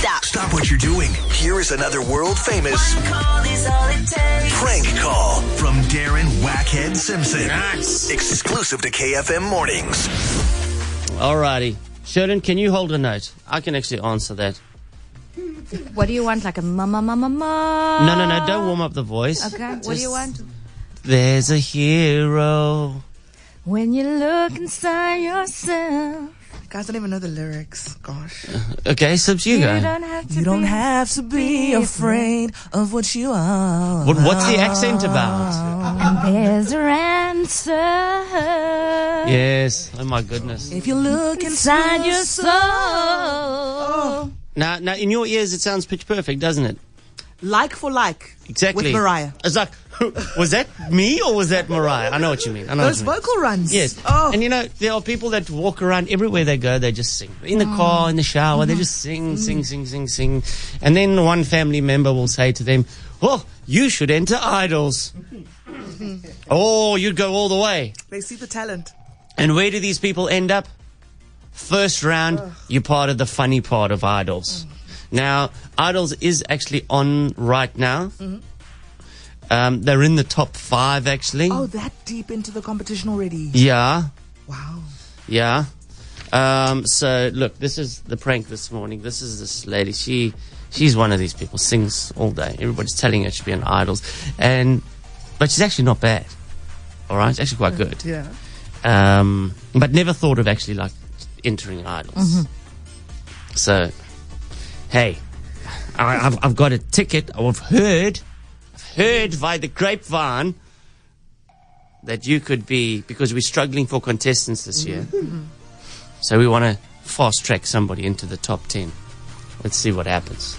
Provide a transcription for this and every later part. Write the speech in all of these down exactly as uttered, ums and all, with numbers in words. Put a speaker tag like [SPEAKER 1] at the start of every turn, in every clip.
[SPEAKER 1] stop.
[SPEAKER 2] Stop what you're doing. Here is another world-famous
[SPEAKER 1] Call is all it takes.
[SPEAKER 2] prank call from Darren Wackhead Simpson.
[SPEAKER 3] Nice.
[SPEAKER 2] Exclusive to K F M Mornings.
[SPEAKER 3] Alrighty. Sheridan, can you hold a note? I can actually answer that.
[SPEAKER 4] What do you want? Like a mama, mama, mama?
[SPEAKER 3] No, no, no. Don't warm up the voice.
[SPEAKER 4] Okay. What do you want?
[SPEAKER 3] There's a hero.
[SPEAKER 4] When you look inside yourself.
[SPEAKER 5] Guys don't even know the lyrics. Gosh.
[SPEAKER 3] Okay, Sibs, you
[SPEAKER 4] You
[SPEAKER 3] go.
[SPEAKER 4] don't have to
[SPEAKER 5] You don't
[SPEAKER 4] be
[SPEAKER 5] have to be afraid of what you are.
[SPEAKER 3] What, what's the accent about?
[SPEAKER 4] And there's your answer.
[SPEAKER 3] Yes. Oh my goodness.
[SPEAKER 5] If you look
[SPEAKER 4] Inside
[SPEAKER 5] inside
[SPEAKER 4] your
[SPEAKER 5] your
[SPEAKER 4] soul.
[SPEAKER 3] Now, now, in your ears, it sounds pitch perfect, doesn't it?
[SPEAKER 5] like for like.
[SPEAKER 3] Exactly.
[SPEAKER 5] With Mariah.
[SPEAKER 3] It's like, was that me or was that Mariah? I know what you mean. I know
[SPEAKER 5] Those
[SPEAKER 3] what you mean.
[SPEAKER 5] vocal runs.
[SPEAKER 3] Yes.
[SPEAKER 5] Oh.
[SPEAKER 3] And you know, there are people that walk around everywhere they go, they just sing. In the car, in the shower, they just sing, sing, sing, sing, sing. And then one family member will say to them, oh, you should enter Idols. Oh, you'd go all the way.
[SPEAKER 5] They see the talent.
[SPEAKER 3] And where do these people end up? First round, you're part of the funny part of Idols. Now, Idols is actually on right now. Um, they're in the top five, actually.
[SPEAKER 5] Oh, that deep into the competition already.
[SPEAKER 3] Yeah,
[SPEAKER 5] Wow.
[SPEAKER 3] yeah. Um, so, look, this is the prank this morning. This is this lady. She, she's one of these people, sings all day. Everybody's telling her she'll be on Idols. And, but she's actually not bad. All right? She's actually quite good.
[SPEAKER 5] Yeah.
[SPEAKER 3] Um, but never thought of actually, like, entering Idols. So, hey, I, I've, I've got a ticket. I've heard, I've heard via the grapevine that you could be, because we're struggling for contestants this year. So we want to fast track somebody into the top ten. Let's see what happens.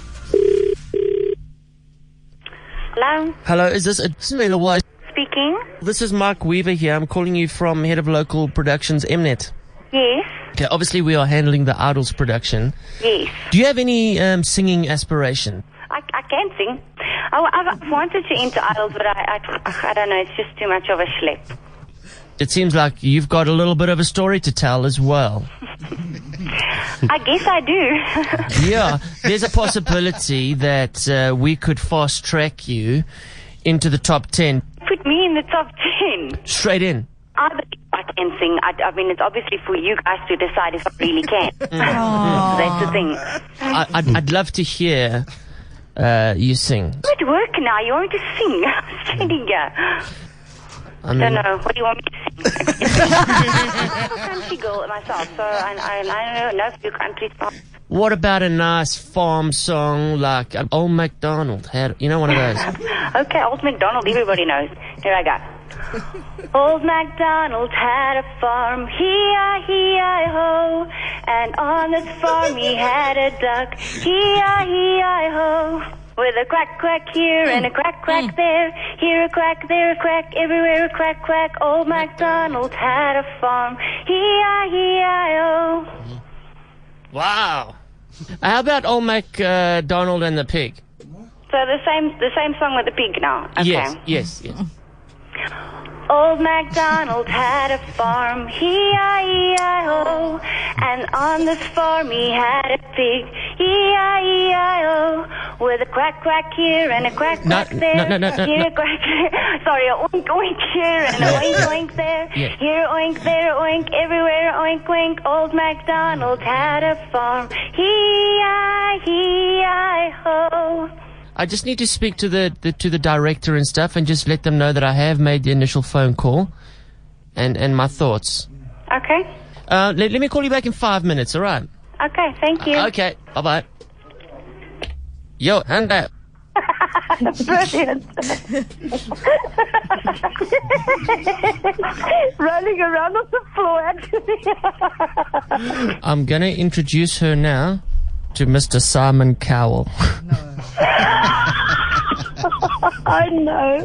[SPEAKER 6] Hello,
[SPEAKER 3] Hello, is this a Smela White?
[SPEAKER 6] speaking.
[SPEAKER 3] This is Mark Weaver here. I'm calling you from Head of Local Productions, Mnet.
[SPEAKER 6] Yes,
[SPEAKER 3] Okay, obviously we are handling the Idols production.
[SPEAKER 6] yes.
[SPEAKER 3] Do you have any um, singing aspiration?
[SPEAKER 6] I, I can sing. I, I've wanted to enter Idols, but I, I, I don't know. It's just too much of a schlep.
[SPEAKER 3] It seems like you've got a little bit of a story to tell as well.
[SPEAKER 6] I guess I do.
[SPEAKER 3] Yeah, there's a possibility that uh, we could fast track you into the top ten.
[SPEAKER 6] Put me in the top ten.
[SPEAKER 3] Straight in.
[SPEAKER 6] I believe I can sing. I, I mean, it's obviously for you guys to decide if I really can. That's the thing.
[SPEAKER 3] I, I'd, I'd love to hear uh, you sing.
[SPEAKER 6] I'm at work now. You want me to sing? I'm standing here.
[SPEAKER 3] I
[SPEAKER 6] I
[SPEAKER 3] mean,
[SPEAKER 6] don't know. What do you want me to sing? I'm a country girl myself, so I, I, I don't know a few country songs.
[SPEAKER 3] what about a nice farm song like uh, Old MacDonald had, you know, one of those?
[SPEAKER 6] Okay, Old MacDonald, everybody knows. Here I go. Old MacDonald had a farm, E I E I ho, and on this farm he had a duck, E I E I ho. With a quack quack here and a quack quack there, here a quack, there a quack, everywhere a quack quack. Old MacDonald had a farm, E I E I O.
[SPEAKER 3] Wow. How about Old MacDonald and the pig?
[SPEAKER 6] So the same, the same song with the pig now. Okay.
[SPEAKER 3] Yes, yes, yes.
[SPEAKER 6] Old MacDonald had a farm, E I E I O, and on this farm he had a pig, E I E I O, with a quack quack here and a quack
[SPEAKER 3] No,
[SPEAKER 6] quack there,
[SPEAKER 3] no, no, no, no,
[SPEAKER 6] here
[SPEAKER 3] no.
[SPEAKER 6] a quack, sorry, a oink oink here and a oink oink there,
[SPEAKER 3] Yeah.
[SPEAKER 6] here a oink, there a oink, everywhere a oink oink. Old MacDonald had a farm, E I E I O.
[SPEAKER 3] I just need to speak to the, the to the director and stuff and just let them know that I have made the initial phone call and, and my thoughts.
[SPEAKER 6] Okay,
[SPEAKER 3] Uh, let, let me call you back in five minutes, all right?
[SPEAKER 6] okay, thank you.
[SPEAKER 3] Okay, bye-bye. Yo, hand up.
[SPEAKER 6] Brilliant. Rolling around on the floor, actually.
[SPEAKER 3] I'm going to introduce her now to Mister Simon Cowell.
[SPEAKER 6] I know.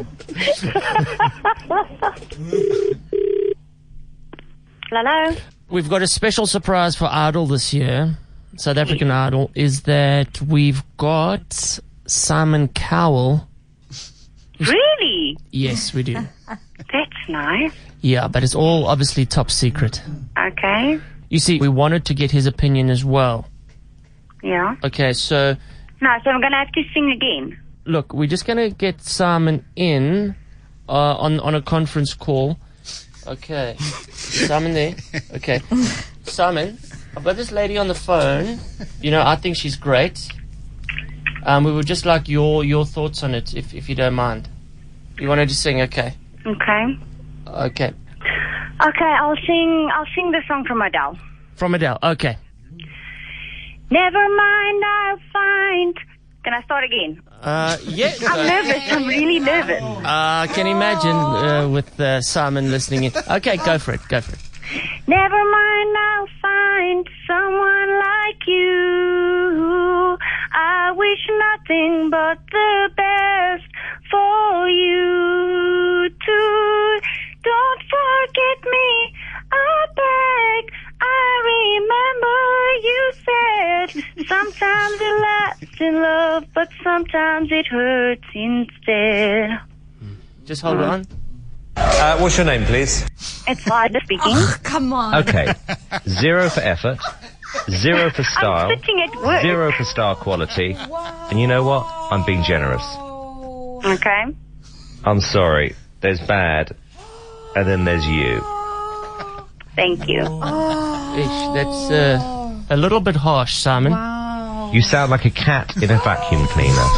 [SPEAKER 6] Hello?
[SPEAKER 3] We've got a special surprise for Idol this year, South African Idol, is that we've got Simon Cowell.
[SPEAKER 6] Really?
[SPEAKER 3] Yes, we do.
[SPEAKER 6] That's nice.
[SPEAKER 3] Yeah, but it's all obviously top secret.
[SPEAKER 6] Okay.
[SPEAKER 3] You see, we wanted to get his opinion as well.
[SPEAKER 6] Yeah.
[SPEAKER 3] Okay, so
[SPEAKER 6] No, so I'm going to have to sing again.
[SPEAKER 3] look, we're just going to get Simon in uh, on on a conference call. Okay, Simon there. Okay, Simon, I've got this lady on the phone. You know, I think she's great. Um, we would just like your your thoughts on it, if if you don't mind. You wanted to sing, okay?
[SPEAKER 6] Okay.
[SPEAKER 3] Okay,
[SPEAKER 6] Okay, I'll sing, I'll sing the song from Adele.
[SPEAKER 3] from Adele. Okay.
[SPEAKER 6] Never mind, I'll find. Can I start again?
[SPEAKER 3] Uh, yeah.
[SPEAKER 6] I'm nervous. I'm really nervous.
[SPEAKER 3] Uh, can you imagine uh, with uh, Simon listening in? Okay, go for it. Go for it.
[SPEAKER 6] Never mind, I'll find someone like you. I wish nothing but the best for you too. Don't forget me, I beg. I remember you said sometimes it lasts in love, but sometimes it hurts instead.
[SPEAKER 3] Just hold on.
[SPEAKER 7] Uh, what's your name, please?
[SPEAKER 6] It's Ida speaking.
[SPEAKER 4] Come on.
[SPEAKER 7] Okay. Zero for effort, zero for style,
[SPEAKER 6] I'm sitting at work.
[SPEAKER 7] zero for star quality, and you know what? I'm being generous.
[SPEAKER 6] Okay.
[SPEAKER 7] I'm sorry. There's bad, and then there's you.
[SPEAKER 6] Thank you.
[SPEAKER 3] Ish, that's uh, a little bit harsh, Simon.
[SPEAKER 4] Wow.
[SPEAKER 7] You sound like a cat in a vacuum cleaner.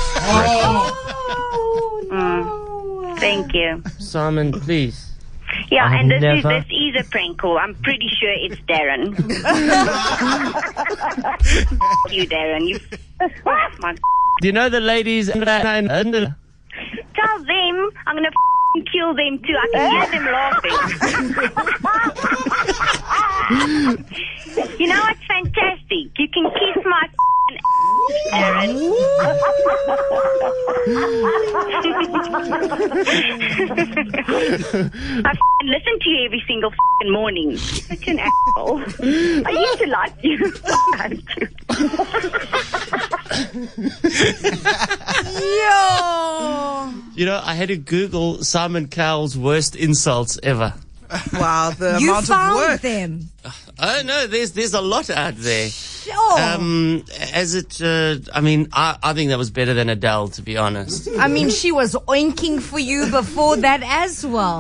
[SPEAKER 6] Thank you.
[SPEAKER 3] Simon, please.
[SPEAKER 6] Yeah,
[SPEAKER 7] I've
[SPEAKER 6] and this is
[SPEAKER 7] never-
[SPEAKER 6] this is a prank call. I'm pretty sure it's Darren. you, Darren. You. My.
[SPEAKER 3] Do you know the ladies in the...
[SPEAKER 6] Tell them I'm gonna f***ing kill them too. I can hear them laughing. You know what's fantastic? You can kiss my f***ing Aaron. I f***ing listen to you every single f***ing morning. You're such an asshole. I used to like you.
[SPEAKER 4] Yo.
[SPEAKER 3] You know, I had to Google Simon Cowell's worst insults ever.
[SPEAKER 5] Wow, the
[SPEAKER 4] You
[SPEAKER 5] amount of
[SPEAKER 4] found
[SPEAKER 5] work.
[SPEAKER 4] them.
[SPEAKER 3] Oh, no, there's there's a lot out there.
[SPEAKER 4] Sure.
[SPEAKER 3] Um, as it, uh, I mean, I, I think that was better than Adele, to be honest.
[SPEAKER 4] I mean, she was oinking for you before that as well.